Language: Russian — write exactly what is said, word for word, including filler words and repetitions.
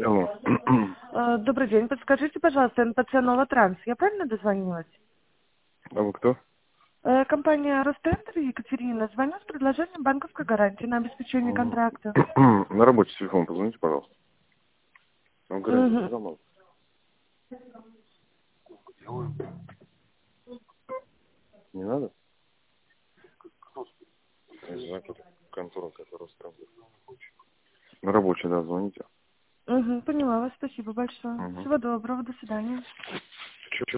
Алло. Э, Добрый день. Подскажите, пожалуйста, эн пэ цэ «Новотранс». Я правильно дозвонилась? А вы кто? Э, Компания «Ростендер», Екатерина. Звоню с предложением банковской гарантии на обеспечение М, контракта. На рабочий телефон позвоните, пожалуйста. Вам гарантию Мгм. куда надо? Не надо? Я не знаю, кто контора, которая Ростендер. На рабочий, да, звоните. Мгм, поняла вас. Спасибо большое. Угу. Всего доброго. До свидания. Чё- чё